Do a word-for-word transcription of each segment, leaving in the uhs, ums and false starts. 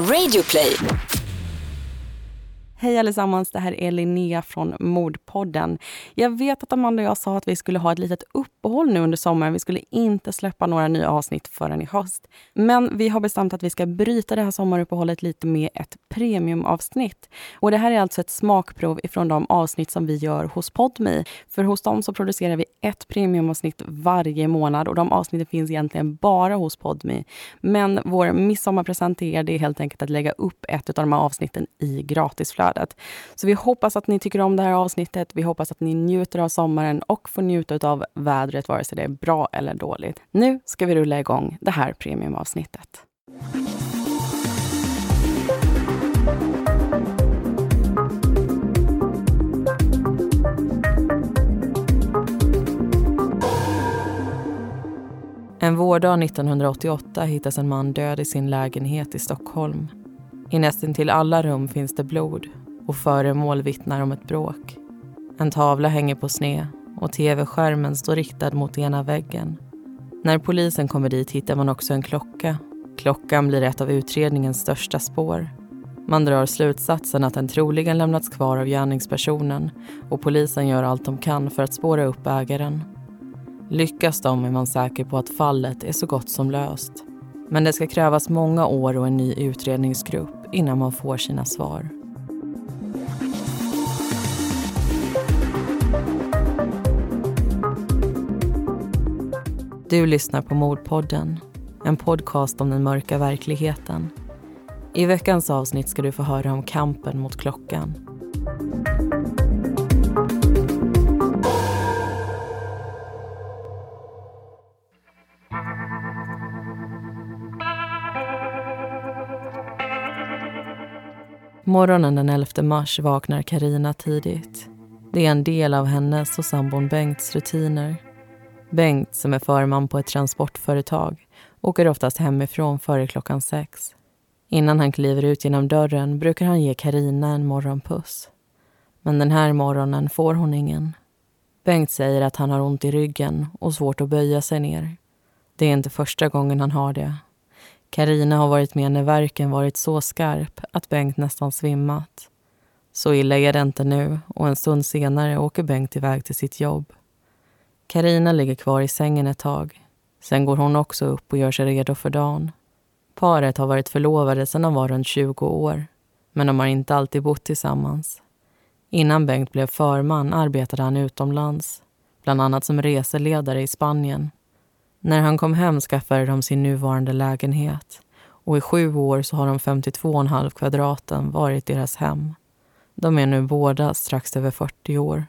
Radioplay. Hej allesammans, det här är Linnea från Mordpodden. Jag vet att Amanda och jag sa att vi skulle ha ett litet uppehåll nu under sommaren. Vi skulle inte släppa några nya avsnitt förrän i höst. Men vi har bestämt att vi ska bryta det här sommaruppehållet lite med ett premiumavsnitt. Och det här är alltså ett smakprov ifrån de avsnitt som vi gör hos Podme. För hos dem så producerar vi ett premiumavsnitt varje månad och de avsnitten finns egentligen bara hos Podme. Men vår midsommarpresent till er, det är helt enkelt att lägga upp ett av de här avsnitten i gratisflödet. Så vi hoppas att ni tycker om det här avsnittet. Vi hoppas att ni njuter av sommaren och får njuta av vädret, vare sig det är bra eller dåligt. Nu ska vi rulla igång det här premiumavsnittet. En vårdag nittonhundraåttioåtta hittas en man död i sin lägenhet i Stockholm. I nästan till alla rum finns det blod och föremål vittnar om ett bråk. En tavla hänger på sned och tv-skärmen står riktad mot ena väggen. När polisen kommer dit hittar man också en klocka. Klockan blir ett av utredningens största spår. Man drar slutsatsen att den troligen lämnats kvar av gärningspersonen och polisen gör allt de kan för att spåra upp ägaren. Lyckas de är man säker på att fallet är så gott som löst. Men det ska krävas många år och en ny utredningsgrupp innan man får sina svar. Du lyssnar på Mordpodden, en podcast om den mörka verkligheten. I veckans avsnitt ska du få höra om kampen mot klockan. Morgonen den elfte mars vaknar Carina tidigt. Det är en del av hennes och sambon Bengts rutiner. Bengt, som är förman på ett transportföretag, åker oftast hemifrån före klockan sex. Innan han kliver ut genom dörren brukar han ge Carina en morgonpuss. Men den här morgonen får hon ingen. Bengt säger att han har ont i ryggen och svårt att böja sig ner. Det är inte första gången han har det. Carina har varit med när värken varit så skarp att Bengt nästan svimmat. Så illa är det inte nu och en stund senare åker Bengt iväg till sitt jobb. Carina ligger kvar i sängen ett tag. Sen går hon också upp och gör sig redo för dagen. Paret har varit förlovade sedan de var runt tjugo år. Men de har inte alltid bott tillsammans. Innan Bengt blev förman arbetade han utomlands. Bland annat som reseledare i Spanien. När han kom hem skaffade de sin nuvarande lägenhet. Och i sju år så har de femtiotvå komma fem kvadraten varit deras hem. De är nu båda strax över fyrtio år.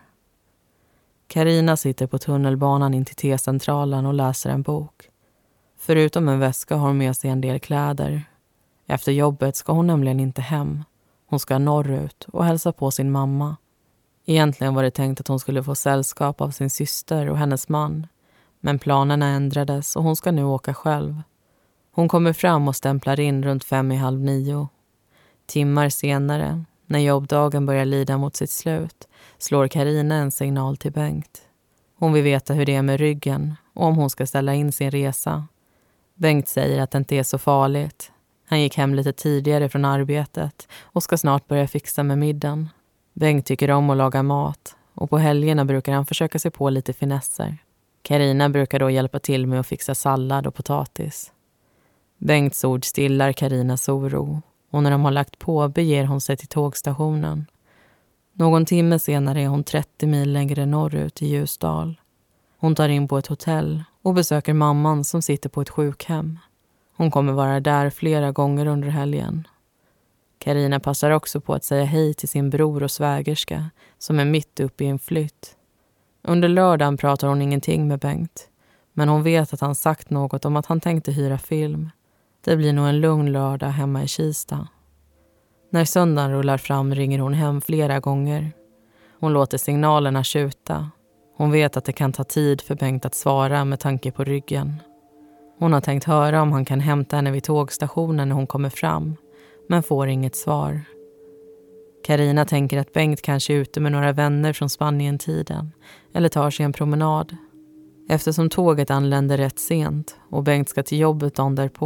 Carina sitter på tunnelbanan in till T-centralen och läser en bok. Förutom en väska har hon med sig en del kläder. Efter jobbet ska hon nämligen inte hem. Hon ska norrut och hälsa på sin mamma. Egentligen var det tänkt att hon skulle få sällskap av sin syster och hennes man. Men planerna ändrades och hon ska nu åka själv. Hon kommer fram och stämplar in runt fem i halv nio. Timmar senare, när jobbdagen börjar lida mot sitt slut, slår Carina en signal till Bengt. Hon vill veta hur det är med ryggen och om hon ska ställa in sin resa. Bengt säger att det inte är så farligt. Han gick hem lite tidigare från arbetet och ska snart börja fixa med middagen. Bengt tycker om att laga mat och på helgerna brukar han försöka sig på lite finesser. Carina brukar då hjälpa till med att fixa sallad och potatis. Bengts ord stillar Carinas oro och när de har lagt på beger hon sig till tågstationen. Någon timme senare är hon trettio mil längre norrut i Ljusdal. Hon tar in på ett hotell och besöker mamman som sitter på ett sjukhem. Hon kommer vara där flera gånger under helgen. Carina passar också på att säga hej till sin bror och svägerska som är mitt uppe i en flytt. Under lördagen pratar hon ingenting med Bengt, men hon vet att han sagt något om att han tänkte hyra film. Det blir nog en lugn lördag hemma i Kista. När söndagen rullar fram ringer hon hem flera gånger. Hon låter signalerna tjuta. Hon vet att det kan ta tid för Bengt att svara med tanke på ryggen. Hon har tänkt höra om han kan hämta henne vid tågstationen när hon kommer fram, men får inget svar. Carina tänker att Bengt kanske är ute med några vänner från Spanien-tiden eller tar sig en promenad. Eftersom tåget anländer rätt sent och Bengt ska till jobbet dagen därpå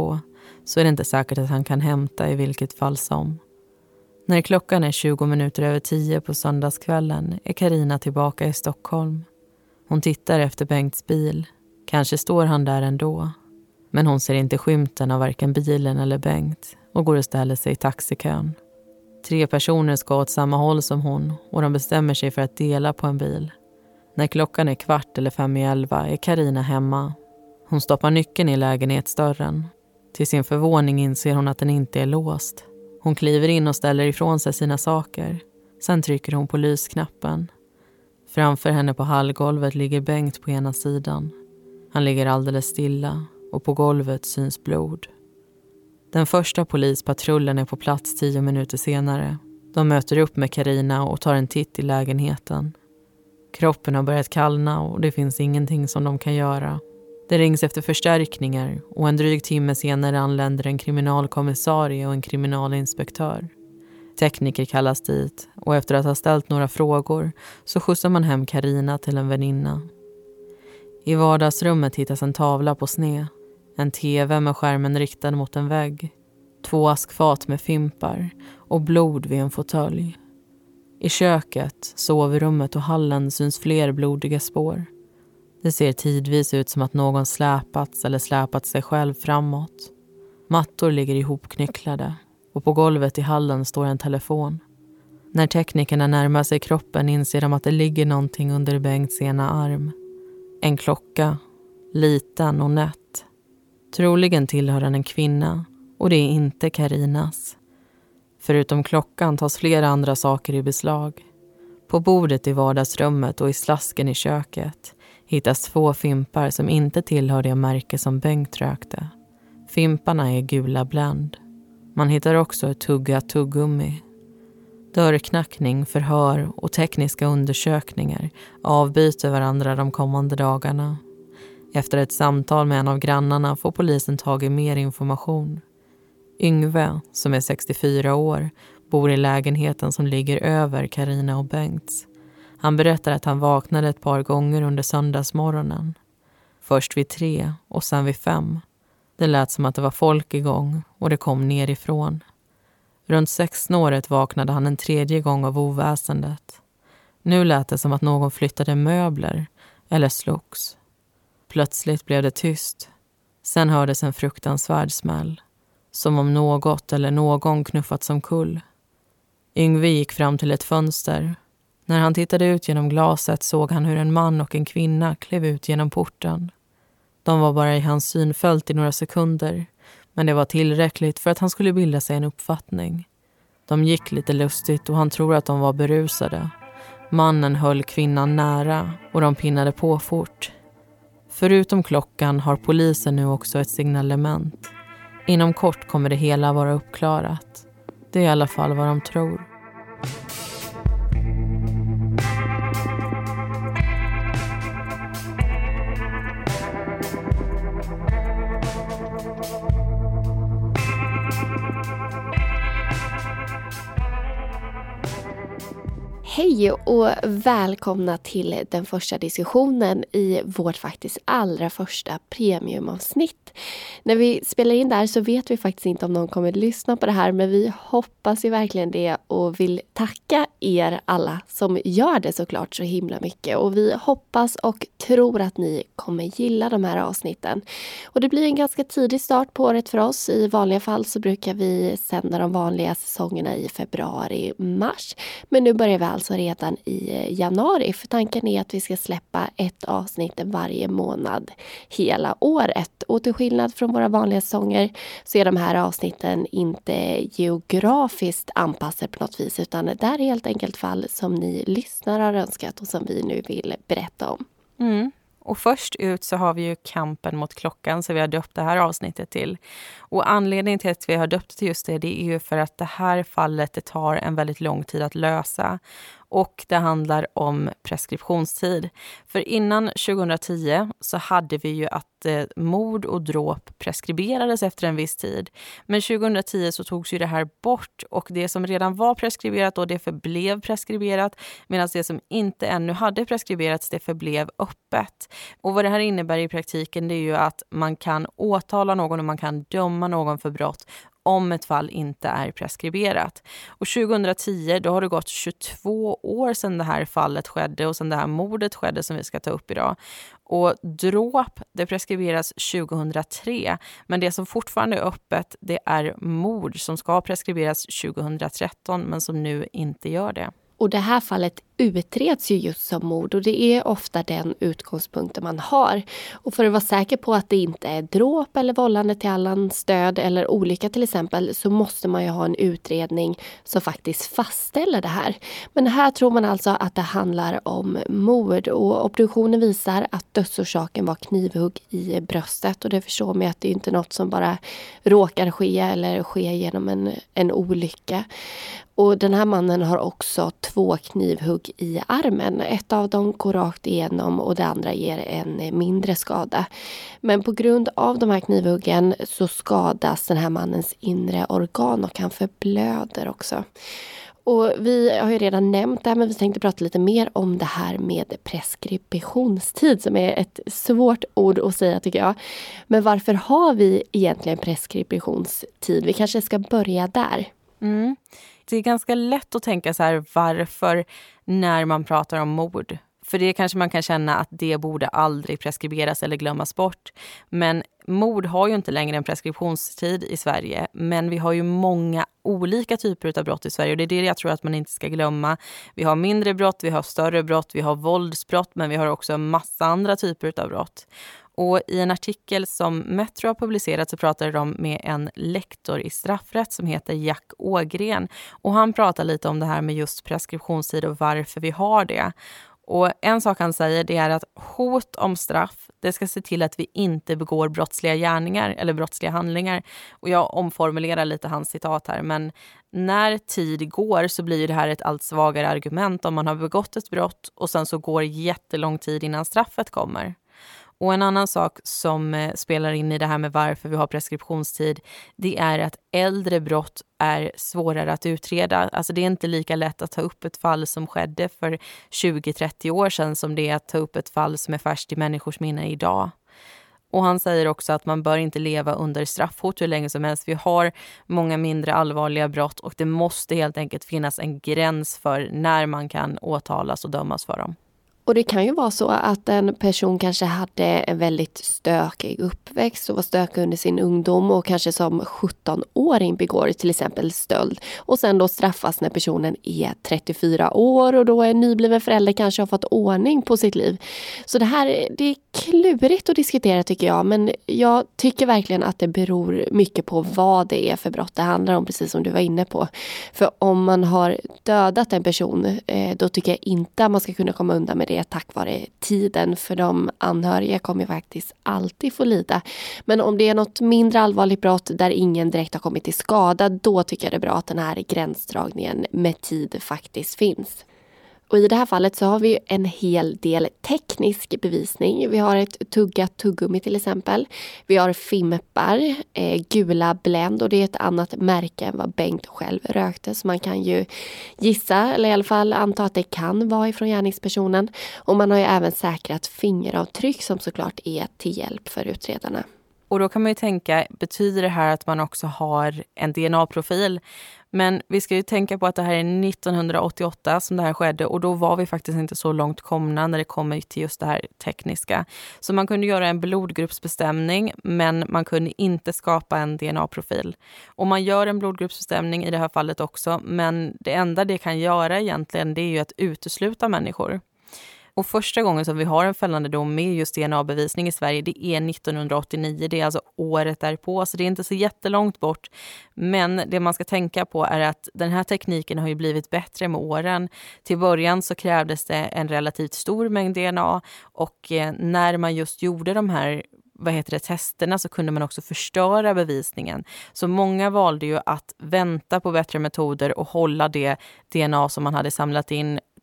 så är det inte säkert att han kan hämta i vilket fall som. När klockan är tjugo minuter över tio på söndagskvällen är Carina tillbaka i Stockholm. Hon tittar efter Bengts bil. Kanske står han där ändå. Men hon ser inte skymten av varken bilen eller Bengt och går och ställer sig i taxikön. Tre personer ska åt samma håll som hon och de bestämmer sig för att dela på en bil. När klockan är kvart eller fem i elva är Carina hemma. Hon stoppar nyckeln i lägenhetsdörren. Till sin förvåning inser hon att den inte är låst. Hon kliver in och ställer ifrån sig sina saker. Sen trycker hon på lysknappen. Framför henne på hallgolvet ligger Bengt på ena sidan. Han ligger alldeles stilla och på golvet syns blod. Den första polispatrullen är på plats tio minuter senare. De möter upp med Carina och tar en titt i lägenheten. Kroppen har börjat kallna och det finns ingenting som de kan göra. Det rings efter förstärkningar och en dryg timme senare anländer en kriminalkommissarie och en kriminalinspektör. Tekniker kallas dit och efter att ha ställt några frågor så skjutsar man hem Carina till en väninna. I vardagsrummet hittas en tavla på sned, en tv med skärmen riktad mot en vägg, två askfat med fimpar och blod vid en fåtölj. I köket, sovrummet och hallen syns fler blodiga spår. Det ser tidvis ut som att någon släpats eller släpat sig själv framåt. Mattor ligger ihopknycklade och på golvet i hallen står en telefon. När teknikerna närmar sig kroppen inser de att det ligger någonting under Bengts ena arm. En klocka, liten och nätt. Troligen tillhör den en kvinna och det är inte Carinas. Förutom klockan tas flera andra saker i beslag. På bordet i vardagsrummet och i slasken i köket hittas två fimpar som inte tillhör det märke som Bengt rökte. Fimparna är gula Blend. Man hittar också ett tuggat tuggummi. Dörrknackning, förhör och tekniska undersökningar avbyter varandra de kommande dagarna. Efter ett samtal med en av grannarna får polisen tag i mer information. Yngve, som är sextiofyra år, bor i lägenheten som ligger över Carina och Bengts. Han berättar att han vaknade ett par gånger under söndagsmorgonen. Först vid tre och sen vid fem. Det lät som att det var folk igång och det kom nerifrån. Runt sexsnåret vaknade han en tredje gång av oväsendet. Nu lät det som att någon flyttade möbler eller slogs. Plötsligt blev det tyst. Sen hördes en fruktansvärd smäll. Som om något eller någon knuffat som kull. Yngve gick fram till ett fönster. När han tittade ut genom glaset såg han hur en man och en kvinna klev ut genom porten. De var bara i hans synfält i några sekunder, men det var tillräckligt för att han skulle bilda sig en uppfattning. De gick lite lustigt och han tror att de var berusade. Mannen höll kvinnan nära och de pinnade på fort. Förutom klockan har polisen nu också ett signalement. Inom kort kommer det hela vara uppklarat. Det är i alla fall vad de tror. Hej och välkomna till den första diskussionen i vårt faktiskt allra första premiumavsnitt. När vi spelar in där så vet vi faktiskt inte om någon kommer att lyssna på det här, men vi hoppas ju verkligen det och vill tacka er alla som gör det såklart så himla mycket. Och vi hoppas och tror att ni kommer gilla de här avsnitten. Och det blir en ganska tidig start på året för oss. I vanliga fall så brukar vi sända de vanliga säsongerna i februari, mars. Men nu börjar vi alltså redan i januari, för tanken är att vi ska släppa ett avsnitt varje månad hela året. Och till skillnad från våra vanliga säsonger så är de här avsnitten inte geografiskt anpassade på något vis, utan det är helt enkelt fall som ni lyssnare har önskat och som vi nu vill berätta om. Mm. Och först ut så har vi ju kampen mot klockan, så vi har döpt det här avsnittet till. Och anledningen till att vi har döpt till just det, det är ju för att det här fallet det tar en väldigt lång tid att lösa. Och det handlar om preskriptionstid. För innan tjugohundratio så hade vi ju att eh, mord och dråp preskriberades efter en viss tid. Men tjugohundratio så togs ju det här bort och det som redan var preskriberat och det förblev preskriberat, medan det som inte ännu hade preskriberats det förblev öppet. Och vad det här innebär i praktiken det är ju att man kan åtala någon och man kan döma någon för brott om ett fall inte är preskriberat. Och tjugohundratio då har det gått tjugotvå år sedan det här fallet skedde och sedan det här mordet skedde som vi ska ta upp idag. Och dråp, det preskriberas tjugohundratre, men det som fortfarande är öppet det är mord som ska preskriberas tjugohundratretton men som nu inte gör det. Och det här fallet utreds ju just som mord och det är ofta den utgångspunkten man har. Och för att vara säker på att det inte är dråp eller vållande till annans död eller olycka till exempel så måste man ju ha en utredning som faktiskt fastställer det här. Men här tror man alltså att det handlar om mord och obduktionen visar att dödsorsaken var knivhugg i bröstet och det förstår mig att det är inte något som bara råkar ske eller sker genom en, en olycka. Och den här mannen har också två knivhugg i armen. Ett av dem går rakt igenom och det andra ger en mindre skada. Men på grund av de här knivhuggen så skadas den här mannens inre organ och han förblöder också. Och vi har ju redan nämnt det här, men vi tänkte prata lite mer om det här med preskriptionstid som är ett svårt ord att säga tycker jag. Men varför har vi egentligen preskriptionstid? Vi kanske ska börja där. Mm. Det är ganska lätt att tänka så här varför när man pratar om mord. För det kanske man kan känna att det borde aldrig preskriberas eller glömmas bort. Men mord har ju inte längre en preskriptionstid i Sverige. Men vi har ju många olika typer av brott i Sverige och det är det jag tror att man inte ska glömma. Vi har mindre brott, vi har större brott, vi har våldsbrott men vi har också en massa andra typer av brott. Och i en artikel som Metro har publicerat så pratar de med en lektor i straffrätt som heter Jack Ågren. Och han pratar lite om det här med just preskriptionstid och varför vi har det. Och en sak han säger det är att hot om straff, det ska se till att vi inte begår brottsliga gärningar eller brottsliga handlingar. Och jag omformulerar lite hans citat här, men när tid går så blir det här ett allt svagare argument om man har begått ett brott och sen så går jättelång tid innan straffet kommer. Och en annan sak som eh, spelar in i det här med varför vi har preskriptionstid, det är att äldre brott är svårare att utreda. Alltså det är inte lika lätt att ta upp ett fall som skedde för tjugo till trettio år sedan som det är att ta upp ett fall som är färskt i människors minne idag. Och han säger också att man bör inte leva under straffhot hur länge som helst. Vi har många mindre allvarliga brott och det måste helt enkelt finnas en gräns för när man kan åtalas och dömas för dem. Och det kan ju vara så att en person kanske hade en väldigt stökig uppväxt och var stökig under sin ungdom och kanske som sjutton-åring begår till exempel stöld. Och sen då straffas när personen är trettiofyra år och då är en nybliven förälder kanske har fått ordning på sitt liv. Så det här det är klurigt att diskutera tycker jag, men jag tycker verkligen att det beror mycket på vad det är för brott det handlar om, precis som du var inne på. För om man har dödat en person, då tycker jag inte att man ska kunna komma undan med det tack vare tiden, för de anhöriga kommer faktiskt alltid få lida. Men om det är något mindre allvarligt brott där ingen direkt har kommit till skada, då tycker jag det är bra att den här gränsdragningen med tid faktiskt finns. Och i det här fallet så har vi en hel del teknisk bevisning. Vi har ett tuggat tuggummi till exempel. Vi har fimpar, eh, gula Blend och det är ett annat märke än vad Bengt själv rökte. Så man kan ju gissa eller i alla fall anta att det kan vara ifrån gärningspersonen. Och man har ju även säkrat fingeravtryck som såklart är till hjälp för utredarna. Och då kan man ju tänka, betyder det här att man också har en D N A-profil? Men vi ska ju tänka på att det här är nittonhundraåttioåtta som det här skedde och då var vi faktiskt inte så långt komna när det kommer till just det här tekniska. Så man kunde göra en blodgruppsbestämning men man kunde inte skapa en D N A-profil. Och man gör en blodgruppsbestämning i det här fallet också, men det enda det kan göra egentligen det är ju att utesluta människor. Och första gången som vi har en fällande dom med just D N A-bevisning i Sverige, det är nittonhundraåttionio. Det är alltså året därpå, så det är inte så jättelångt bort. Men det man ska tänka på är att den här tekniken har ju blivit bättre med åren. Till början så krävdes det en relativt stor mängd D N A och när man just gjorde de här vad heter det, testerna så kunde man också förstöra bevisningen. Så många valde ju att vänta på bättre metoder och hålla det D N A som man hade samlat in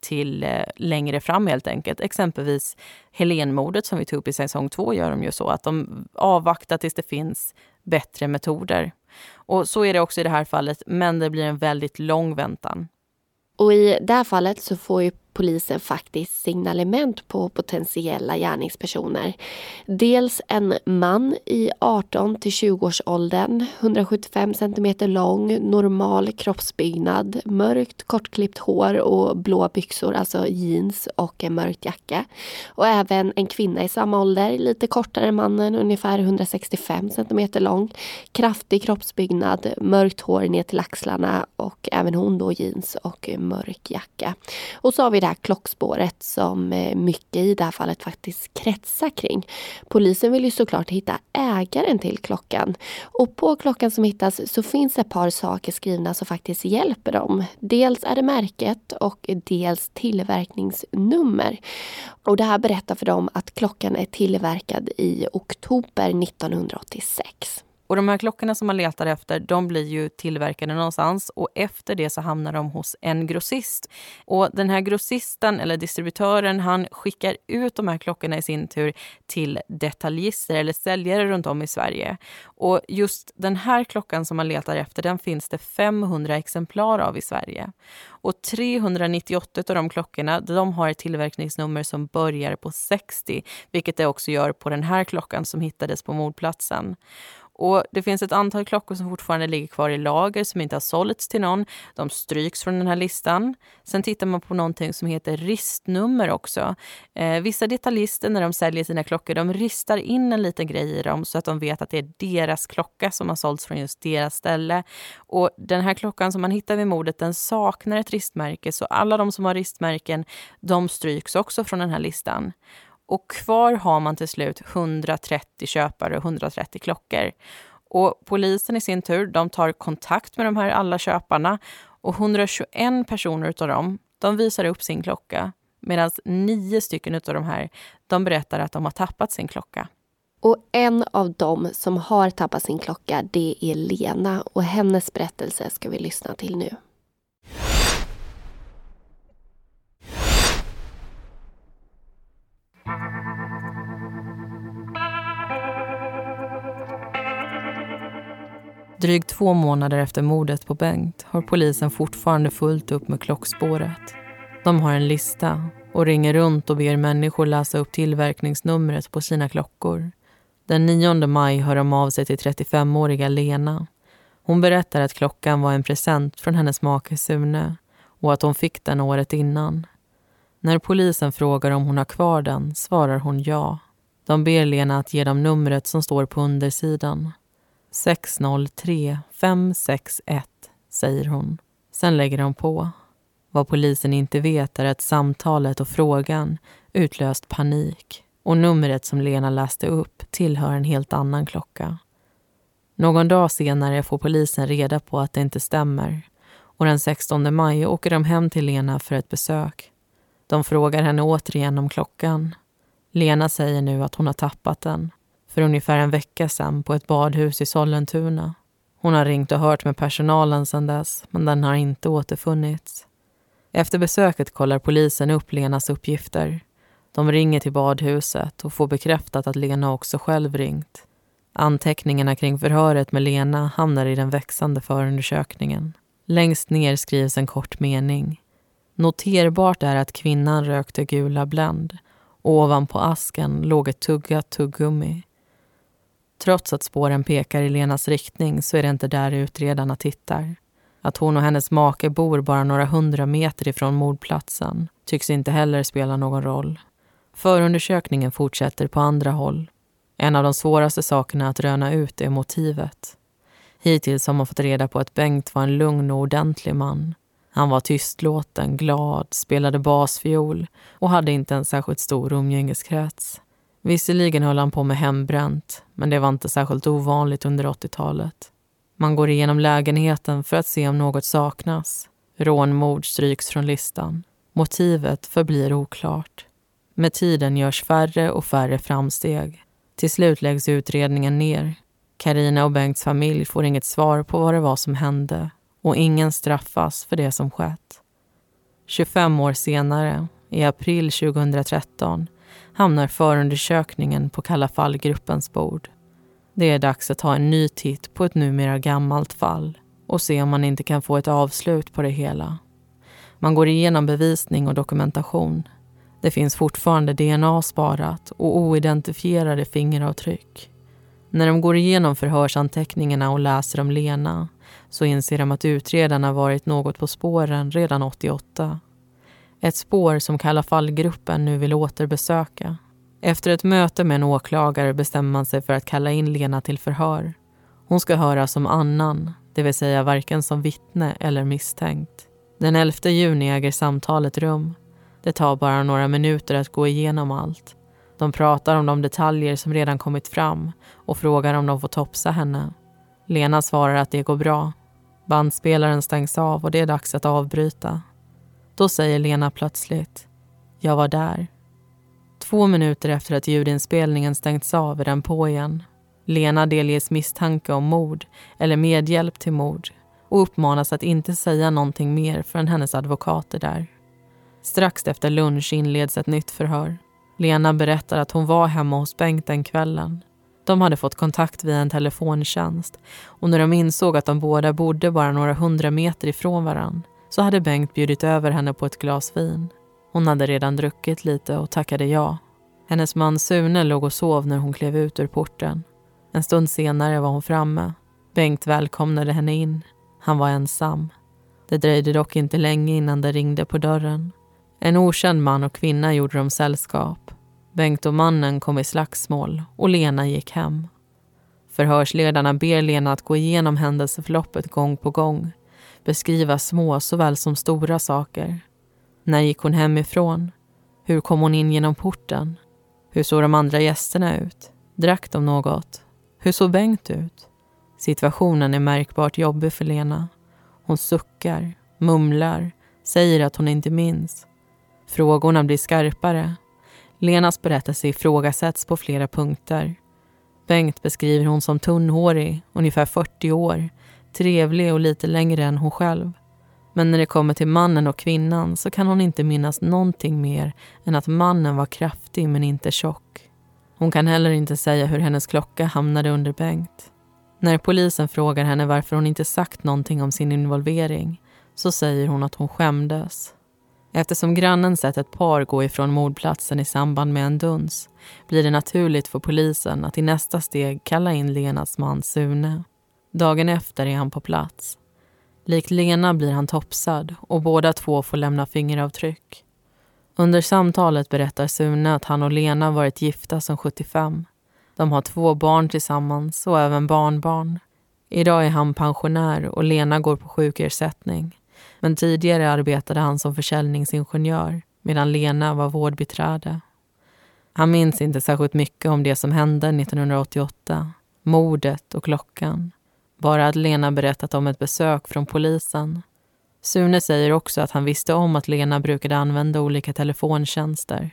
till eh, längre fram helt enkelt. Exempelvis Helenmordet som vi tog upp i säsong två gör de ju så att de avvaktar tills det finns bättre metoder. Och så är det också i det här fallet, men det blir en väldigt lång väntan. Och i det här fallet så får ju polisen faktiskt signalement på potentiella gärningspersoner. Dels en man i arton till tjugo års åldern, hundrasjuttiofem centimeter lång, normal kroppsbyggnad, mörkt kortklippt hår och blå byxor, alltså jeans och en mörkt jacka. Och även en kvinna i samma ålder, lite kortare än mannen, ungefär hundrasextiofem centimeter lång, kraftig kroppsbyggnad, mörkt hår ner till axlarna och även hon då jeans och mörk jacka. Och så har vi det här klockspåret som mycket i det här fallet faktiskt kretsar kring. Polisen vill ju såklart hitta ägaren till klockan. Och på klockan som hittas så finns ett par saker skrivna som faktiskt hjälper dem. Dels är det märket och dels tillverkningsnummer. Och det här berättar för dem att klockan är tillverkad i oktober nittonhundraåttiosex. Och de här klockorna som man letar efter, de blir ju tillverkade någonstans och efter det så hamnar de hos en grossist. Och den här grossisten eller distributören, han skickar ut de här klockorna i sin tur till detaljister eller säljare runt om i Sverige. Och just den här klockan som man letar efter, den finns det femhundra exemplar av i Sverige. Och trehundranittioåtta av de klockorna, de har ett tillverkningsnummer som börjar på sextio, vilket det också gör på den här klockan som hittades på mordplatsen. Och det finns ett antal klockor som fortfarande ligger kvar i lager som inte har sålts till någon. De stryks från den här listan. Sen tittar man på någonting som heter ristnummer också. Eh, vissa detaljister när de säljer sina klockor, de ristar in en liten grej i dem så att de vet att det är deras klocka som har sålts från just deras ställe. Och den här klockan som man hittar vid mordet, den saknar ett ristmärke. Så alla de som har ristmärken, de stryks också från den här listan. Och kvar har man till slut hundratrettio köpare och hundratrettio klockor. Och polisen i sin tur, de tar kontakt med de här alla köparna. Och hundratjugoen personer av dem, de visar upp sin klocka. Medan nio stycken av de här, de berättar att de har tappat sin klocka. Och en av dem som har tappat sin klocka, det är Lena. Och hennes berättelse ska vi lyssna till nu. Drygt två månader efter mordet på Bengt har polisen fortfarande fullt upp med klockspåret. De har en lista och ringer runt och ber människor läsa upp tillverkningsnumret på sina klockor. Den nionde maj hör de av sig till trettiofemåriga Lena. Hon berättar att klockan var en present från hennes make Sune och att hon fick den året innan. När polisen frågar om hon har kvar den svarar hon ja. De ber Lena att ge dem numret som står på undersidan. sex noll tre fem sex ett, säger hon. Sen lägger de på. Vad polisen inte vet är att samtalet och frågan utlöst panik. Och numret som Lena läste upp tillhör en helt annan klocka. Någon dag senare får polisen reda på att det inte stämmer. Och den sextonde maj åker de hem till Lena för ett besök. De frågar henne återigen om klockan. Lena säger nu att hon har tappat den. För ungefär en vecka sedan på ett badhus i Sollentuna. Hon har ringt och hört med personalen sedan dess, men den har inte återfunnits. Efter besöket kollar polisen upp Lenas uppgifter. De ringer till badhuset och får bekräftat att Lena också själv ringt. Anteckningarna kring förhöret med Lena hamnar i den växande förundersökningen. Längst ner skrivs en kort mening. Noterbart är att kvinnan rökte gula Blend. Och ovanpå asken låg ett tuggat tuggummi. Trots att spåren pekar i Lenas riktning så är det inte där utredarna tittar. Att hon och hennes make bor bara några hundra meter ifrån mordplatsen tycks inte heller spela någon roll. Förundersökningen fortsätter på andra håll. En av de svåraste sakerna att röna ut är motivet. Hittills har man fått reda på att Bengt var en lugn och ordentlig man. Han var tystlåten, glad, spelade basfiol och hade inte en särskilt stor umgängeskrets. Visserligen höll han på med hembränt, men det var inte särskilt ovanligt under åttiotalet. Man går igenom lägenheten för att se om något saknas. Rånmord stryks från listan. Motivet förblir oklart. Med tiden görs färre och färre framsteg. Till slut läggs utredningen ner. Carina och Bengts familj får inget svar på vad det var som hände och ingen straffas för det som skett. tjugofem år senare, i april tjugohundratretton, hamnar förundersökningen på Kalla fall-gruppens bord. Det är dags att ta en ny titt på ett numera gammalt fall och se om man inte kan få ett avslut på det hela. Man går igenom bevisning och dokumentation. Det finns fortfarande D N A sparat och oidentifierade fingeravtryck. När de går igenom förhörsanteckningarna och läser om Lena så inser de att utredarna varit något på spåren redan åttioåtta. Ett spår som Kalla fall-gruppen nu vill återbesöka. Efter ett möte med en åklagare bestämmer man sig för att kalla in Lena till förhör. Hon ska höras som annan, det vill säga varken som vittne eller misstänkt. Den elfte juni äger samtalet rum. Det tar bara några minuter att gå igenom allt. De pratar om de detaljer som redan kommit fram och frågar om de får topsa henne. Lena svarar att det går bra. Bandspelaren stängs av och det är dags att avbryta. Då säger Lena plötsligt: "Jag var där." Två minuter efter att ljudinspelningen stängts av är den på igen. Lena delges misstanke om mord eller medhjälp till mord och uppmanas att inte säga någonting mer förrän hennes advokat är där. Strax efter lunch inleds ett nytt förhör. Lena berättar att hon var hemma hos Bengt den kvällen. De hade fått kontakt via en telefontjänst och när de insåg att de båda bodde bara några hundra meter ifrån varann så hade Bengt bjudit över henne på ett glas vin. Hon hade redan druckit lite och tackade ja. Hennes man Sune låg och sov när hon klev ut ur porten. En stund senare var hon framme. Bengt välkomnade henne in. Han var ensam. Det dröjde dock inte länge innan det ringde på dörren. En okänd man och kvinna gjorde dem sällskap. Bengt och mannen kom i slagsmål och Lena gick hem. Förhörsledarna ber Lena att gå igenom händelseförloppet gång på gång. Beskriva små såväl som stora saker. När gick hon hemifrån? Hur kom hon in genom porten? Hur såg de andra gästerna ut? Drack de något? Hur såg Bengt ut? Situationen är märkbart jobbig för Lena. Hon suckar, mumlar, säger att hon inte minns. Frågorna blir skarpare. Lenas berättelse ifrågasätts på flera punkter. Bengt beskriver hon som tunnhårig, ungefär fyrtio år, trevlig och lite längre än hon själv. Men när det kommer till mannen och kvinnan så kan hon inte minnas någonting mer än att mannen var kraftig men inte tjock. Hon kan heller inte säga hur hennes klocka hamnade under Bengt. När polisen frågar henne varför hon inte sagt någonting om sin involvering så säger hon att hon skämdes. Eftersom grannen sett ett par gå ifrån mordplatsen i samband med en duns blir det naturligt för polisen att i nästa steg kalla in Lenas man Sune. Dagen efter är han på plats. Likt Lena blir han topsad och båda två får lämna fingeravtryck. Under samtalet berättar Sune att han och Lena varit gifta sedan sjuttiofem. De har två barn tillsammans och även barnbarn. Idag är han pensionär och Lena går på sjukersättning. Men tidigare arbetade han som försäljningsingenjör medan Lena var vårdbiträde. Han minns inte särskilt mycket om det som hände nittonhundraåttioåtta, mordet och klockan. Bara att Lena berättat om ett besök från polisen. Sune säger också att han visste om att Lena brukade använda olika telefontjänster.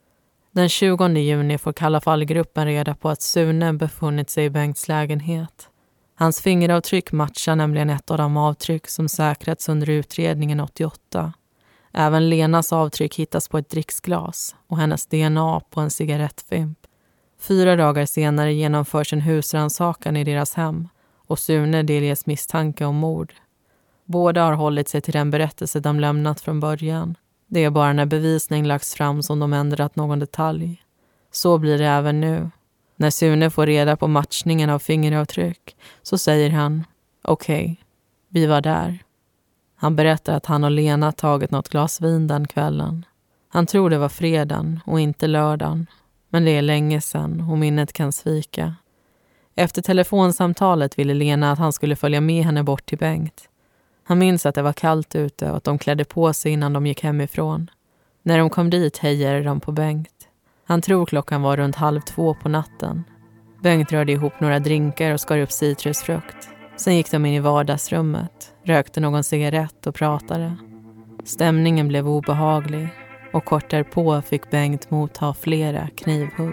Den tjugonde juni får Kalla fall-gruppen reda på att Sune befunnit sig i Bengts lägenhet. Hans fingeravtryck matchar nämligen ett av de avtryck som säkrats under utredningen åttioåtta. Även Lenas avtryck hittas på ett dricksglas och hennes D N A på en cigarettfimp. Fyra dagar senare genomförs en husrannsakan i deras hem och Sune delges misstanke om mord. Båda har hållit sig till den berättelse de lämnat från början. Det är bara när bevisning lagts fram som de ändrat någon detalj. Så blir det även nu. När Sune får reda på matchningen av fingeravtryck så säger han: okej, okay, vi var där. Han berättar att han och Lena tagit något glas vin den kvällen. Han tror det var fredagen och inte lördagen. Men det är länge sedan och minnet kan svika. Efter telefonsamtalet ville Lena att han skulle följa med henne bort till Bengt. Han minns att det var kallt ute och att de klädde på sig innan de gick hemifrån. När de kom dit hejade de på Bengt. Han tror klockan var runt halv två på natten. Bengt rörde ihop några drinkar och skar upp citrusfrukt. Sen gick de in i vardagsrummet, rökte någon cigarett och pratade. Stämningen blev obehaglig och kort därpå fick Bengt motta flera knivhugg.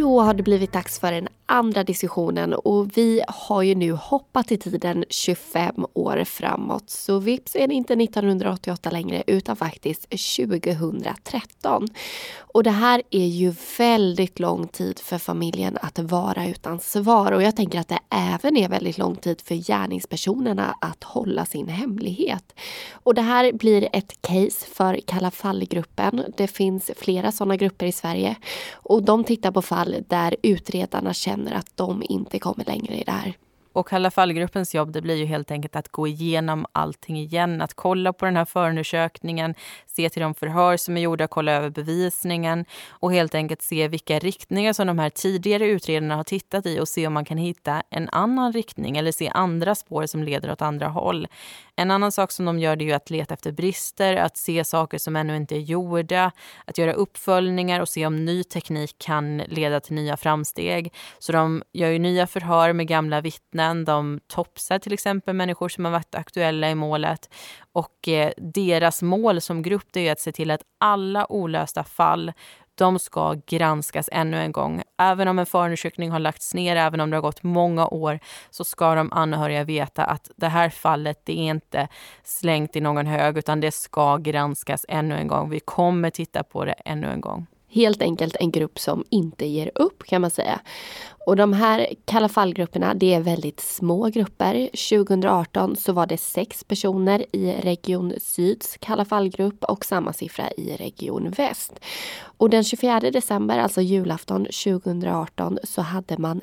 då har det blivit dags för den andra diskussionen och vi har ju nu hoppat i tiden tjugofem år framåt. Så vips är det inte nittonhundraåttioåtta längre utan faktiskt tjugohundratretton. Och det här är ju väldigt lång tid för familjen att vara utan svar. Och jag tänker att det även är väldigt lång tid för gärningspersonerna att hålla sin hemlighet. Och det här blir ett case för Kalla fall-gruppen. Det finns flera sådana grupper i Sverige. Och de tittar på fall där utredarna känner att de inte kommer längre i det här. Och Kalla fall-gruppens jobb det blir ju helt enkelt att gå igenom allting igen. Att kolla på den här förundersökningen, se till de förhör som är gjorda, kolla över bevisningen och helt enkelt se vilka riktningar som de här tidigare utredarna har tittat i och se om man kan hitta en annan riktning eller se andra spår som leder åt andra håll. En annan sak som de gör det är ju att leta efter brister, att se saker som ännu inte är gjorda, att göra uppföljningar och se om ny teknik kan leda till nya framsteg. Så de gör ju nya förhör med gamla vittnen, de topsar till exempel människor som har varit aktuella i målet och eh, deras mål som grupp det är att se till att alla olösta fall de ska granskas ännu en gång. Även om en förundersökning har lagts ner, även om det har gått många år så ska de anhöriga veta att det här fallet det är inte slängt i någon hög utan det ska granskas ännu en gång. Vi kommer titta på det ännu en gång. Helt enkelt en grupp som inte ger upp kan man säga. Och de här Kalla fall-grupperna det är väldigt små grupper. tjugohundraarton så var det sex personer i Region Syds Kalla fall-grupp och samma siffra i Region Väst. Och den tjugofjärde december, alltså julafton tjugohundraarton, så hade man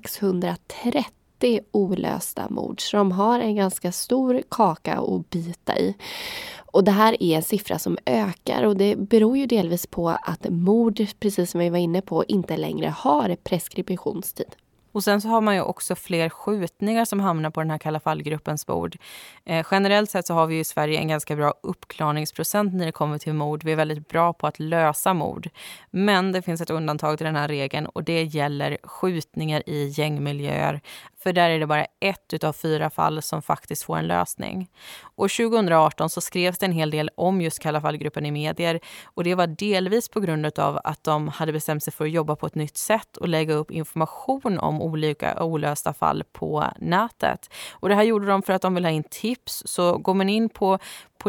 sexhundratrettio olösta mord. Så de har en ganska stor kaka att bita i. Och det här är en siffra som ökar och det beror ju delvis på att mord, precis som vi var inne på, inte längre har preskriptionstid. Och sen så har man ju också fler skjutningar som hamnar på den här Kalla fall-gruppens bord. Eh, generellt sett så har vi i Sverige en ganska bra uppklarningsprocent när det kommer till mord. Vi är väldigt bra på att lösa mord. Men det finns ett undantag till den här regeln och det gäller skjutningar i gängmiljöer. För där är det bara ett utav fyra fall som faktiskt får en lösning. Och tjugohundraarton så skrevs det en hel del om just Kalla fall-gruppen i medier. Och det var delvis på grund av att de hade bestämt sig för att jobba på ett nytt sätt och lägga upp information om olika olösta fall på nätet. Och det här gjorde de för att de vill ha in tips. Så går man in på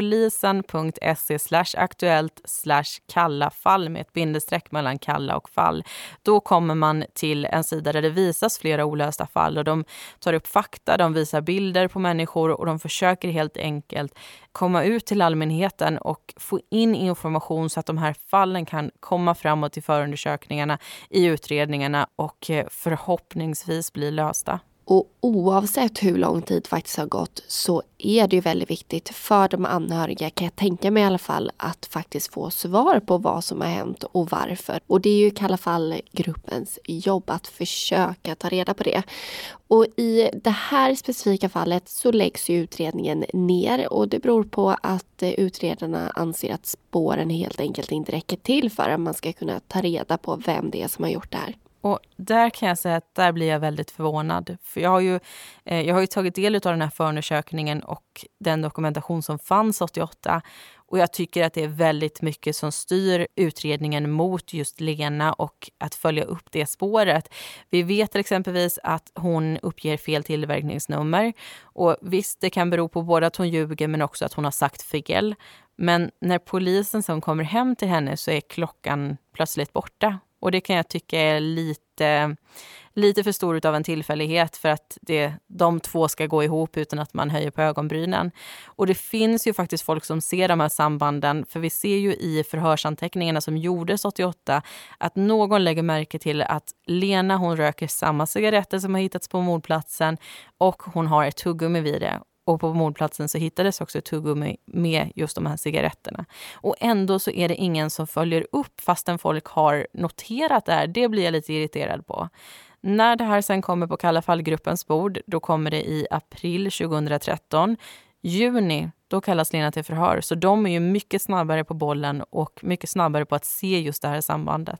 polisen.se slash aktuellt slash kalla fall med ett bindestreck mellan kalla och fall. Då kommer man till en sida där det visas flera olösta fall och de tar upp fakta, de visar bilder på människor och de försöker helt enkelt komma ut till allmänheten och få in information så att de här fallen kan komma framåt i förundersökningarna, i utredningarna och förhoppningsvis bli lösta. Och oavsett hur lång tid faktiskt har gått så är det ju väldigt viktigt för de anhöriga, kan jag tänka mig i alla fall, att faktiskt få svar på vad som har hänt och varför. Och det är ju Kalla fall-gruppens jobb att försöka ta reda på det. Och i det här specifika fallet så läggs ju utredningen ner och det beror på att utredarna anser att spåren helt enkelt inte räcker till för att man ska kunna ta reda på vem det är som har gjort det här. Och där kan jag säga att där blir jag väldigt förvånad. För jag har ju, eh, jag har ju tagit del av den här förundersökningen och den dokumentation som fanns åttioåtta. Och jag tycker att det är väldigt mycket som styr utredningen mot just Lena och att följa upp det spåret. Vi vet till exempelvis att hon uppger fel tillverkningsnummer. Och visst, det kan bero på både att hon ljuger men också att hon har sagt fel. Men när polisen som kommer hem till henne så är klockan plötsligt borta. Och det kan jag tycka är lite, lite för stor av en tillfällighet för att det, de två ska gå ihop utan att man höjer på ögonbrynen. Och det finns ju faktiskt folk som ser de här sambanden, för vi ser ju i förhörsanteckningarna som gjordes åttioåtta att någon lägger märke till att Lena hon röker samma cigaretter som har hittats på mordplatsen och hon har ett tuggummi vid det. Och på mordplatsen så hittades också ett tuggummi med just de här cigaretterna. Och ändå så är det ingen som följer upp fastän folk har noterat det här. Det blir jag lite irriterad på. När det här sen kommer på Kalla fall-gruppens bord, då kommer det i april tjugohundratretton. Juni, då kallas Lena till förhör. Så de är ju mycket snabbare på bollen och mycket snabbare på att se just det här sambandet.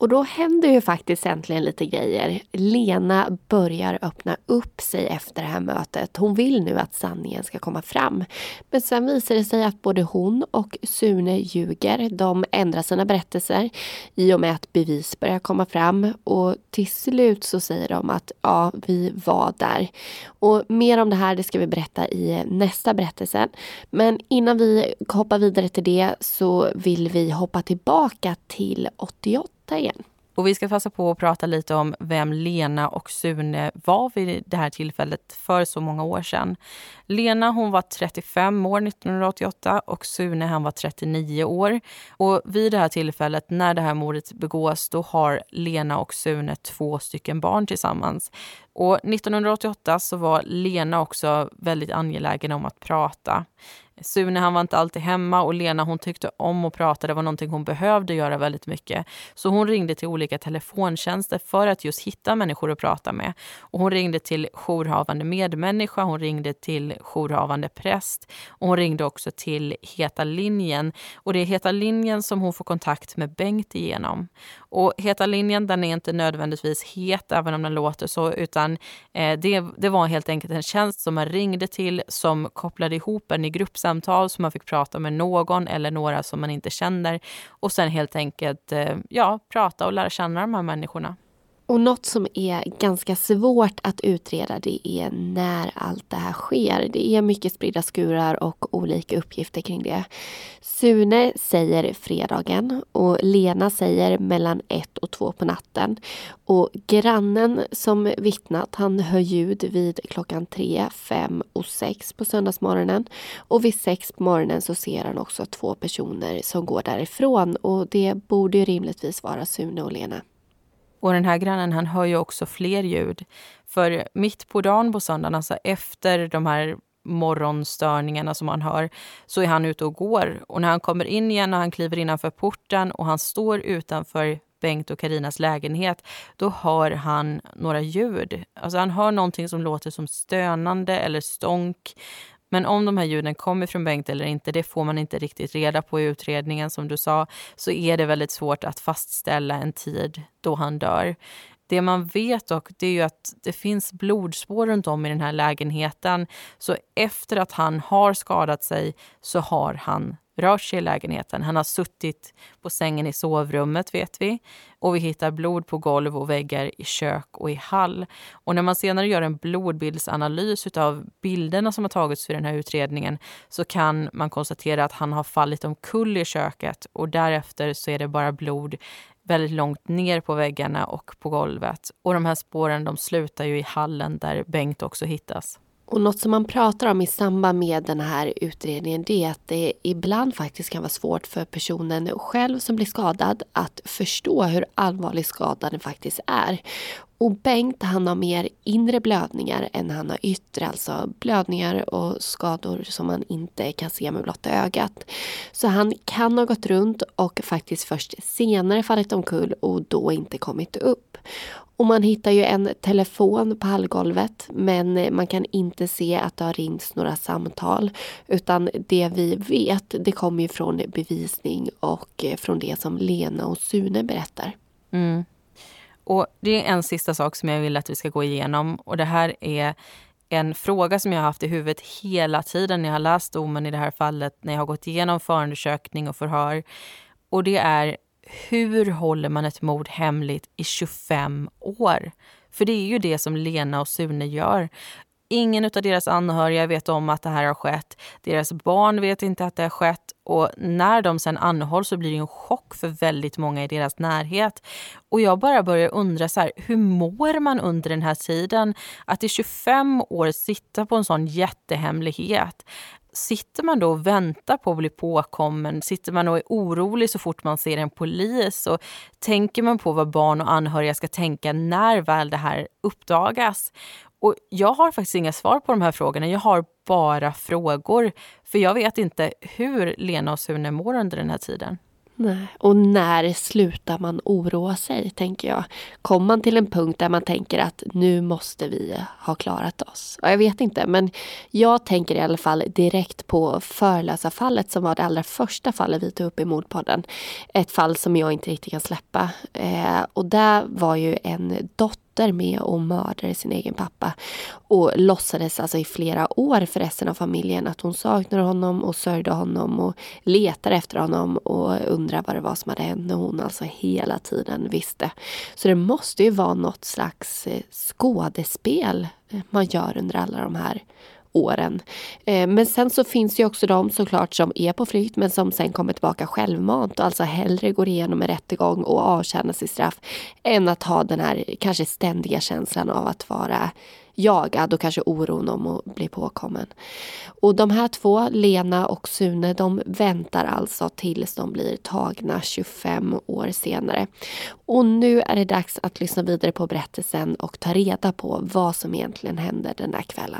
Och då händer ju faktiskt äntligen lite grejer. Lena börjar öppna upp sig efter det här mötet. Hon vill nu att sanningen ska komma fram. Men sen visar det sig att både hon och Sune ljuger. De ändrar sina berättelser i och med att bevis börjar komma fram. Och till slut så säger de att ja, vi var där. Och mer om det här det ska vi berätta i nästa berättelse. Men innan vi hoppar vidare till det så vill vi hoppa tillbaka till åttioåtta igen. Och vi ska passa på att prata lite om vem Lena och Sune var vid det här tillfället för så många år sedan. Lena hon var trettiofem år nittonhundraåttioåtta och Sune han var trettionio år. Och vid det här tillfället när det här mordet begås då har Lena och Sune två stycken barn tillsammans. Och nittonhundraåttioåtta så var Lena också väldigt angelägen om att prata. Sune han var inte alltid hemma och Lena hon tyckte om att prata. Det var någonting hon behövde göra väldigt mycket. Så hon ringde till olika telefontjänster för att just hitta människor att prata med. Och hon ringde till jourhavande medmänniska, hon ringde till jourhavande präst och hon ringde också till Heta linjen. Och det är Heta linjen som hon får kontakt med Bengt igenom. Och Heta linjen den är inte nödvändigtvis het även om den låter så utan eh, det, det var helt enkelt en tjänst som man ringde till som kopplade ihop en i gruppsamtal så man fick prata med någon eller några som man inte känner och sen helt enkelt eh, ja, prata och lära känna de här människorna. Och något som är ganska svårt att utreda det är när allt det här sker. Det är mycket spridda skurar och olika uppgifter kring det. Sune säger fredagen och Lena säger mellan ett och två på natten. Och grannen som vittnat han hör ljud vid klockan tre, fem och sex på söndagsmorgonen. Och vid sex på morgonen så ser han också två personer som går därifrån och det borde ju rimligtvis vara Sune och Lena. Och den här grannen han hör ju också fler ljud. För mitt på dagen på söndagen, alltså efter de här morgonstörningarna som han hör, så är han ute och går. Och när han kommer in igen och han kliver innanför porten och han står utanför Bengt och Karinas lägenhet, då hör han några ljud. Alltså han hör någonting som låter som stönande eller stånk. Men om de här ljuden kommer från Bengt eller inte, det får man inte riktigt reda på i utredningen som du sa, så är det väldigt svårt att fastställa en tid då han dör. Det man vet dock det är ju att det finns blodspår runt om i den här lägenheten. Så efter att han har skadat sig så har han rört sig i lägenheten. Han har suttit på sängen i sovrummet vet vi. Och vi hittar blod på golv och väggar i kök och i hall. Och när man senare gör en blodbildsanalys av bilderna som har tagits för den här utredningen så kan man konstatera att han har fallit omkull i köket. Och därefter så är det bara blod väldigt långt ner på väggarna och på golvet. Och de här spåren de slutar ju i hallen där Bengt också hittas. Och något som man pratar om i samband med den här utredningen det är att det ibland faktiskt kan vara svårt för personen själv som blir skadad att förstå hur allvarlig skadan den faktiskt är. Och Bengt han har mer inre blödningar än han har yttre, alltså blödningar och skador som man inte kan se med blotta ögat. Så han kan ha gått runt och faktiskt först senare fallit omkull och då inte kommit upp. Och man hittar ju en telefon på hallgolvet men man kan inte se att det har ringts några samtal utan det vi vet det kommer ju från bevisning och från det som Lena och Sune berättar. Mm. Och det är en sista sak som jag vill att vi ska gå igenom och det här är en fråga som jag har haft i huvudet hela tiden när jag har läst domen i det här fallet, när jag har gått igenom förundersökning och förhör. Och det är, hur håller man ett mord hemligt i tjugofem år? För det är ju det som Lena och Sune gör. Ingen av deras anhöriga vet om att det här har skett. Deras barn vet inte att det har skett. Och när de sen anhålls så blir det en chock för väldigt många i deras närhet. Och jag bara börjar undra så här, hur mår man under den här tiden? Att i tjugofem år sitta på en sån jättehemlighet. Sitter man då och väntar på att bli påkommen? Sitter man och är orolig så fort man ser en polis? Och tänker man på vad barn och anhöriga ska tänka när väl det här uppdagas? Och jag har faktiskt inga svar på de här frågorna. Jag har bara frågor. För jag vet inte hur Lena och Sune mår under den här tiden. Nej. Och när slutar man oroa sig, tänker jag? Kommer man till en punkt där man tänker att nu måste vi ha klarat oss? Och jag vet inte, men jag tänker i alla fall direkt på Förlösa-fallet som var det allra första fallet vi tog upp i Mordpodden. Ett fall som jag inte riktigt kan släppa. Eh, och där var ju en dotter med och mördade sin egen pappa och låtsades alltså i flera år för resten av familjen att hon saknade honom och sörjde honom och letade efter honom och undrade vad det var som hade hänt när hon alltså hela tiden visste. Så det måste ju vara något slags skådespel man gör under alla de här åren. Men sen så finns ju också de såklart som är på flykt men som sen kommer tillbaka självmant och alltså hellre går igenom en rättegång och avtjänar sitt straff än att ha den här kanske ständiga känslan av att vara jagad och kanske oron om att bli påkommen. Och de här två, Lena och Sune, de väntar alltså tills de blir tagna tjugofem år senare. Och nu är det dags att lyssna vidare på berättelsen och ta reda på vad som egentligen hände den där kvällen.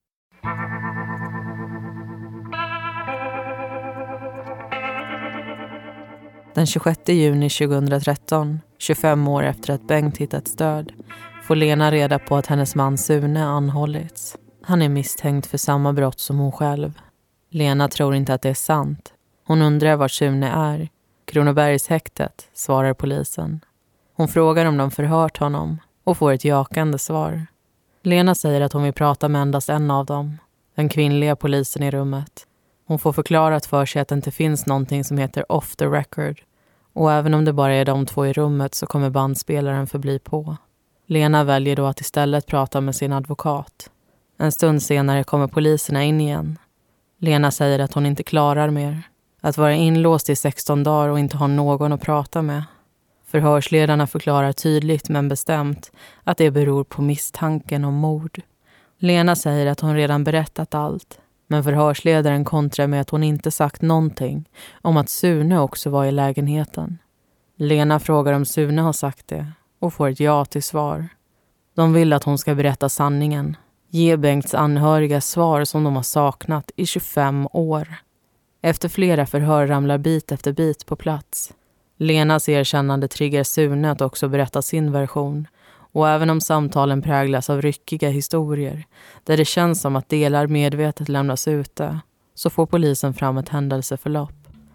Den tjugosjätte juni tjugohundratretton, tjugofem år efter att Bengt hittats död, får Lena reda på att hennes man Sune anhållits. Han är misstänkt för samma brott som hon själv. Lena tror inte att det är sant. Hon undrar var Sune är. Kronobergshäktet, svarar polisen. Hon frågar om de förhört honom och får ett jakande svar. Lena säger att hon vill prata med endast en av dem, den kvinnliga polisen i rummet. Hon får förklarat för sig att det inte finns någonting som heter off the record. Och även om det bara är de två i rummet så kommer bandspelaren förbli på. Lena väljer då att istället prata med sin advokat. En stund senare kommer poliserna in igen. Lena säger att hon inte klarar mer. Att vara inlåst i sexton dagar och inte ha någon att prata med. Förhörsledarna förklarar tydligt men bestämt att det beror på misstanken om mord. Lena säger att hon redan berättat allt. Men förhörsledaren kontrar med att hon inte sagt någonting om att Sune också var i lägenheten. Lena frågar om Sune har sagt det och får ett ja till svar. De vill att hon ska berätta sanningen. Ge Bengts anhöriga svar som de har saknat i tjugofem år. Efter flera förhör ramlar bit efter bit på plats. Lenas erkännande triggar Sune att också berätta sin version. Och även om samtalen präglas av ryckiga historier, där det känns som att delar medvetet lämnas ute, så får polisen fram ett händelseförlopp.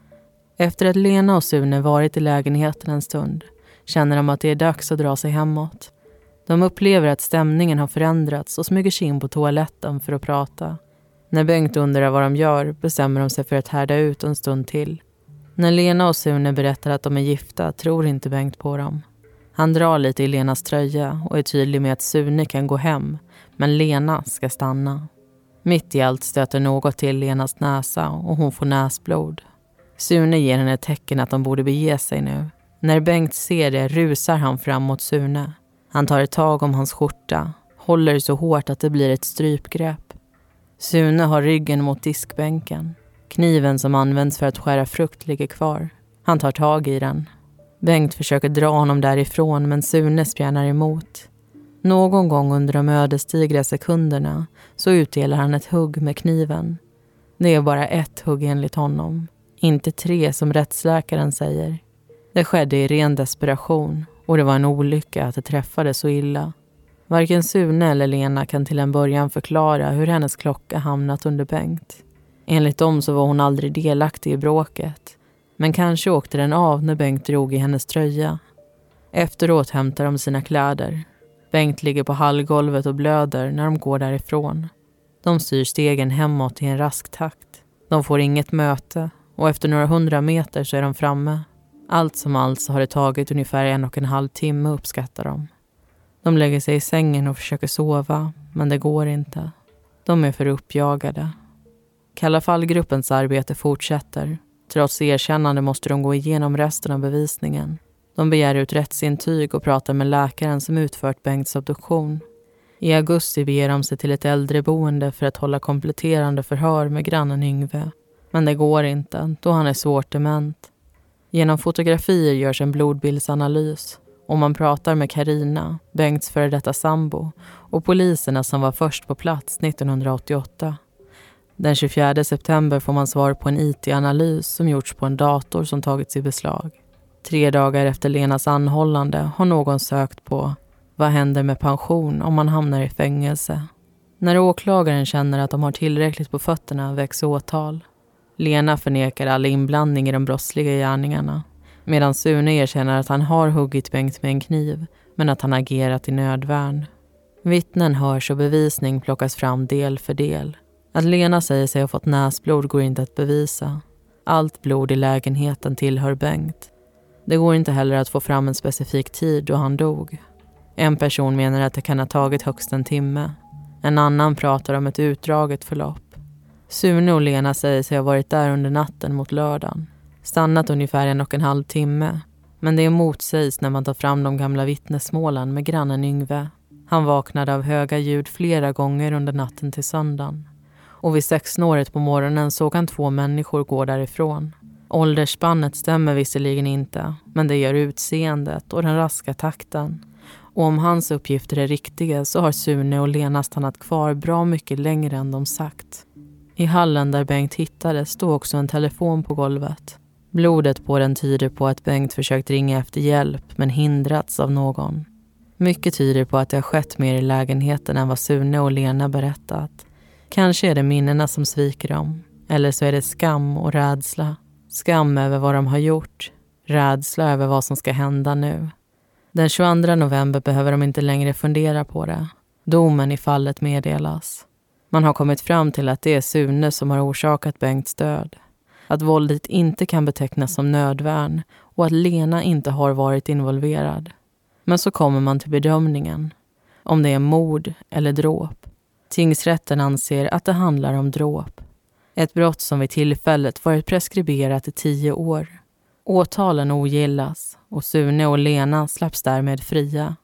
Efter att Lena och Sune varit i lägenheten en stund, känner de att det är dags att dra sig hemåt. De upplever att stämningen har förändrats och smyger sig in på toaletten för att prata. När Bengt undrar vad de gör bestämmer de sig för att härda ut en stund till. När Lena och Sune berättar att de är gifta tror inte Bengt på dem. Han drar lite i Lenas tröja och är tydlig med att Sune kan gå hem, men Lena ska stanna. Mitt i allt stöter något till Lenas näsa och hon får näsblod. Sune ger henne ett tecken att de borde bege sig nu. När Bengt ser det rusar han fram mot Sune. Han tar ett tag om hans skjorta, håller så hårt att det blir ett strypgrepp. Sune har ryggen mot diskbänken. Kniven som används för att skära frukt ligger kvar. Han tar tag i den. Bengt försöker dra honom därifrån men Sune spjärnar emot. Någon gång under de ödesdigra sekunderna så utdelar han ett hugg med kniven. Det är bara ett hugg enligt honom. Inte tre som rättsläkaren säger. Det skedde i ren desperation och det var en olycka att det träffade så illa. Varken Sune eller Lena kan till en början förklara hur hennes klocka hamnat under Bengt. Enligt dem så var hon aldrig delaktig i bråket. Men kanske åkte den av när Bengt drog i hennes tröja. Efteråt hämtar de sina kläder. Bengt ligger på hallgolvet och blöder när de går därifrån. De styr stegen hemåt i en rask takt. De får inget möte och efter några hundra meter så är de framme. Allt som allt så har det tagit ungefär en och en halv timme uppskattar de. De lägger sig i sängen och försöker sova, men det går inte. De är för uppjagade. Kalla fallgruppens arbete fortsätter. Trots erkännande måste de gå igenom resten av bevisningen. De begär ut rättsintyg och pratar med läkaren som utfört Bengts obduktion. I augusti beger de sig till ett äldreboende för att hålla kompletterande förhör med grannen Yngve. Men det går inte, då han är svårt dement. Genom fotografier görs en blodbildsanalys. Och man pratar med Carina, Bengts före detta sambo, och poliserna som var först på plats nittonhundraåttioåtta. Den tjugofjärde september får man svar på en I T-analys som gjorts på en dator som tagits i beslag. Tre dagar efter Lenas anhållande har någon sökt på vad händer med pension om man hamnar i fängelse. När åklagaren känner att de har tillräckligt på fötterna väcks åtal. Lena förnekar all inblandning i de brottsliga gärningarna, medan Sune erkänner att han har huggit Bengt med en kniv, men att han agerat i nödvärn. Vittnen hörs och bevisning plockas fram del för del. Att Lena säger sig ha fått näsblod går inte att bevisa. Allt blod i lägenheten tillhör Bengt. Det går inte heller att få fram en specifik tid då han dog. En person menar att det kan ha tagit högst en timme. En annan pratar om ett utdraget förlopp. Sune och Lena säger sig ha varit där under natten mot lördagen. Stannat ungefär en och en halv timme. Men det motsägs när man tar fram de gamla vittnesmålen med grannen Yngve. Han vaknade av höga ljud flera gånger under natten till söndagen. Och vid sexsnåret på morgonen såg han två människor gå därifrån. Åldersspannet stämmer visserligen inte, men det gör utseendet och den raska takten. Och om hans uppgifter är riktiga så har Sune och Lena stannat kvar bra mycket längre än de sagt. I hallen där Bengt hittades stod också en telefon på golvet. Blodet på den tyder på att Bengt försökt ringa efter hjälp men hindrats av någon. Mycket tyder på att det har skett mer i lägenheten än vad Sune och Lena berättat. Kanske är det minnena som sviker dem. Eller så är det skam och rädsla. Skam över vad de har gjort. Rädsla över vad som ska hända nu. Den tjugoandra november behöver de inte längre fundera på det. Domen i fallet meddelas. Man har kommit fram till att det är Sune som har orsakat Bengts död. Att våldet inte kan betecknas som nödvärn och att Lena inte har varit involverad. Men så kommer man till bedömningen. Om det är mord eller dråp. Tingsrätten anser att det handlar om dråp. Ett brott som vid tillfället varit preskriberat i tio år. Åtalen ogillas och Sune och Lena släpps därmed fria.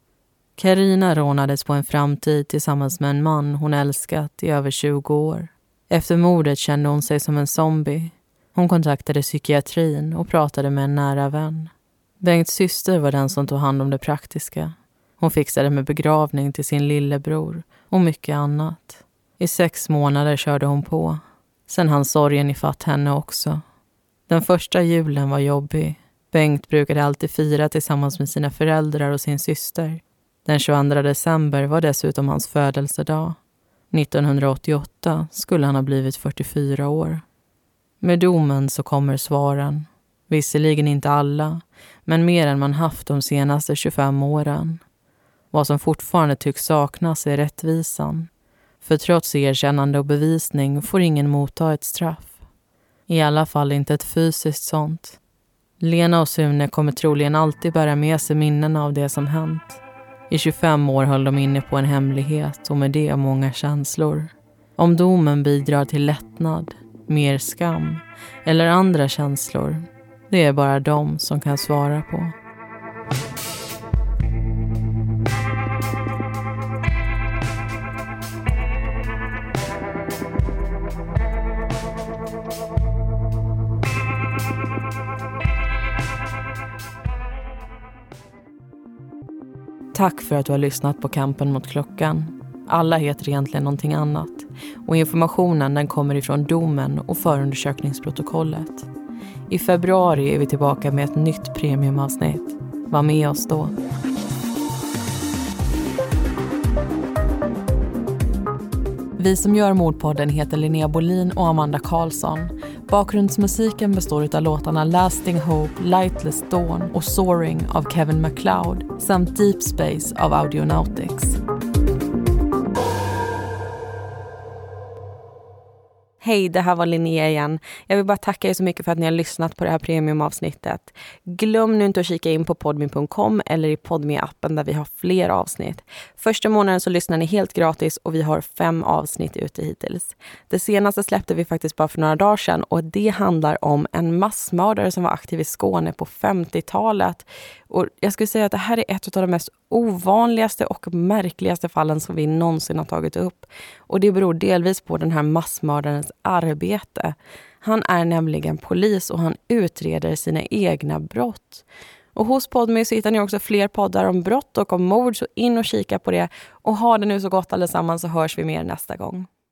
Carina rånades på en framtid tillsammans med en man hon älskat i över tjugo år. Efter mordet kände hon sig som en zombie. Hon kontaktade psykiatrin och pratade med en nära vän. Bengts syster var den som tog hand om det praktiska. Hon fixade med begravning till sin lillebror och mycket annat. I sex månader körde hon på. Sen hann sorgen ifatt henne också. Den första julen var jobbig. Bengt brukade alltid fira tillsammans med sina föräldrar och sin syster. Den tjugoandra december var dessutom hans födelsedag. nittonhundraåttioåtta skulle han ha blivit fyrtiofyra år. Med domen så kommer svaren. Visserligen inte alla, men mer än man haft de senaste tjugofem åren. Vad som fortfarande tycks saknas är rättvisan. För trots erkännande och bevisning får ingen motta ett straff. I alla fall inte ett fysiskt sånt. Lena och Sune kommer troligen alltid bära med sig minnen av det som hänt. I tjugofem år höll de inne på en hemlighet och med det många känslor. Om domen bidrar till lättnad, mer skam eller andra känslor, det är bara de som kan svara på. Tack för att du har lyssnat på Kampen mot klockan. Alla heter egentligen någonting annat. Och informationen den kommer ifrån domen och förundersökningsprotokollet. I februari är vi tillbaka med ett nytt premiumavsnitt. Var med oss då. Vi som gör Mordpodden heter Linnea Bolin och Amanda Karlsson. Bakgrundsmusiken består av låtarna Lasting Hope, Lightless Dawn och Soaring av Kevin MacLeod samt Deep Space av Audionautics. Hej, det här var Linnea igen. Jag vill bara tacka er så mycket för att ni har lyssnat på det här premiumavsnittet. Glöm nu inte att kika in på podme punkt com eller i Podme-appen där vi har fler avsnitt. Första månaden så lyssnar ni helt gratis och vi har fem avsnitt ute hittills. Det senaste släppte vi faktiskt bara för några dagar sedan och det handlar om en massmördare som var aktiv i Skåne på femtiotalet. Och jag skulle säga att det här är ett av de mest ovanligaste och märkligaste fallen som vi någonsin har tagit upp. Och det beror delvis på den här massmördarens arbete. Han är nämligen polis och han utreder sina egna brott. Och hos Podme så hittar ni också fler poddar om brott och om mord, så in och kika på det. Och ha det nu så gott allesammans, så hörs vi mer nästa gång.